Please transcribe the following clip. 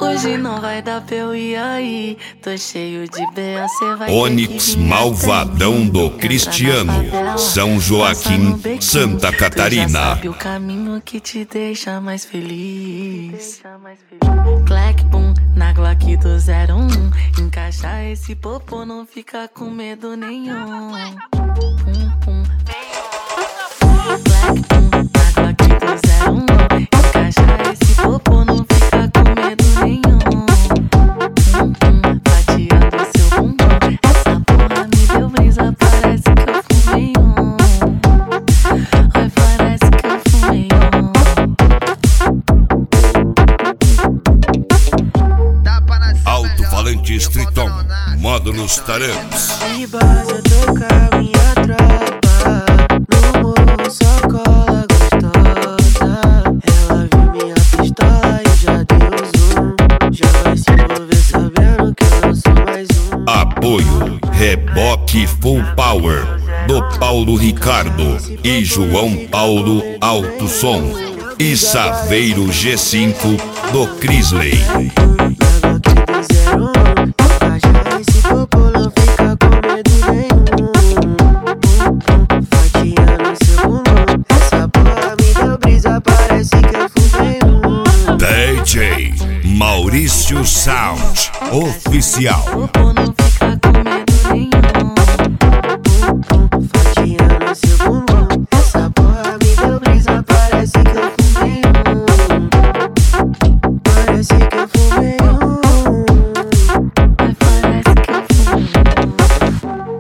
Hoje não vai dar pra eu ir aí. Tô cheio de BA, cê vai Onix Malvadão do Cristiano, São Joaquim, Santa Catarina. Tu já sabe o caminho que te deixa mais feliz. Clack boom, na Glock do 01. Encaixa esse popô, não fica com medo nenhum. Pum pum. Clack boom, na Glock do 01. Encaixa esse popô, não fica com medo nenhum. Pum pum, fatiando seu bumbum. Essa porra me deu brisa, parece que eu fumei um. Ai, parece que eu fumei um. Alto-falante Streeton, módulos Tarampes. De base eu tô com a minha tropa. No morro só cola gostosa. Ela viu minha pistola e já deu zoom. Já vai se envolver sabendo que eu não sou mais um. Apoio Reboque Full Power do Paulo Ricardo e João Paulo Alto Som e Saveiro G5 do Crisley. Na Glock do 01. Encaixa esse popô, não fica com medo nenhum. Fatiando seu bumbum. Essa porra me deu brisa, parece que eu fumei um. DJ Maurício Sound Oficial. Popô não fica